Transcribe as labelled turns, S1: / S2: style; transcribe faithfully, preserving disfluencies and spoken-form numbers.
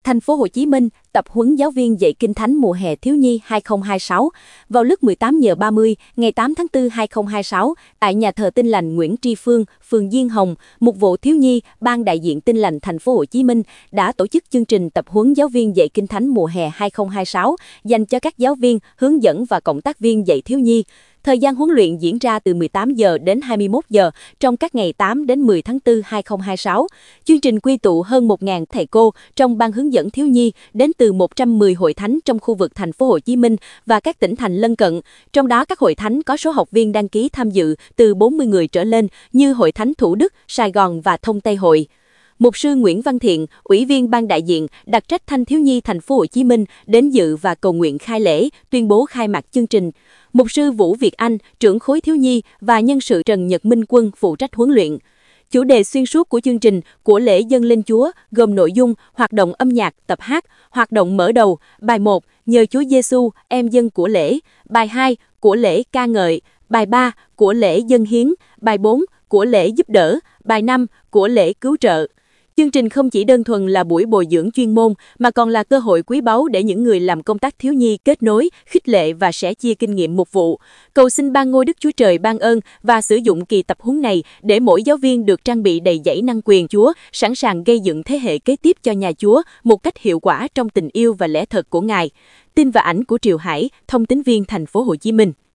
S1: Thành phố Hồ Chí Minh tập huấn giáo viên dạy Kinh Thánh mùa hè thiếu nhi hai không hai sáu vào lúc mười tám giờ ba mươi ngày tám tháng tư năm hai không hai sáu tại nhà thờ Tin Lành Nguyễn Tri Phương, phường Diên Hồng, Mục vụ Thiếu nhi, Ban đại diện Tin Lành Thành phố Hồ Chí Minh đã tổ chức chương trình tập huấn giáo viên dạy Kinh Thánh mùa hè hai không hai sáu dành cho các giáo viên, hướng dẫn và cộng tác viên dạy thiếu nhi. Thời gian huấn luyện diễn ra từ mười tám giờ đến hai mươi mốt giờ trong các ngày tám đến mười tháng tư năm hai không hai sáu. Chương trình quy tụ hơn một nghìn thầy cô trong ban hướng dẫn thiếu nhi đến từ một trăm mười hội thánh trong khu vực Thành phố Hồ Chí Minh và các tỉnh thành lân cận. Trong đó các hội thánh có số học viên đăng ký tham dự từ bốn mươi người trở lên như Hội Thánh Thủ Đức, Sài Gòn và Thông Tây Hội. Mục sư Nguyễn Văn Thiện, Ủy viên Ban đại diện, đặc trách Thanh thiếu nhi Thành phố Hồ Chí Minh đến dự và cầu nguyện khai lễ, tuyên bố khai mạc chương trình. Mục sư Vũ Việt Anh, trưởng khối thiếu nhi và nhân sự Trần Nhật Minh Quân phụ trách huấn luyện. Chủ đề xuyên suốt của chương trình của lễ dâng lên Chúa gồm nội dung hoạt động âm nhạc, tập hát, hoạt động mở đầu, bài một, nhờ Chúa Giêsu, em dân của lễ, bài hai, của lễ ca ngợi, bài ba, của lễ dâng hiến, bài bốn, của lễ giúp đỡ, bài năm, của lễ cứu trợ. Chương trình không chỉ đơn thuần là buổi bồi dưỡng chuyên môn mà còn là cơ hội quý báu để những người làm công tác thiếu nhi kết nối, khích lệ và sẻ chia kinh nghiệm mục vụ. Cầu xin ban ngôi Đức Chúa Trời ban ơn và sử dụng kỳ tập huấn này để mỗi giáo viên được trang bị đầy dẫy năng quyền Chúa, sẵn sàng gây dựng thế hệ kế tiếp cho nhà Chúa một cách hiệu quả trong tình yêu và lẽ thật của Ngài. Tin và ảnh của Triều Hải, thông tín viên Thành phố Hồ Chí Minh.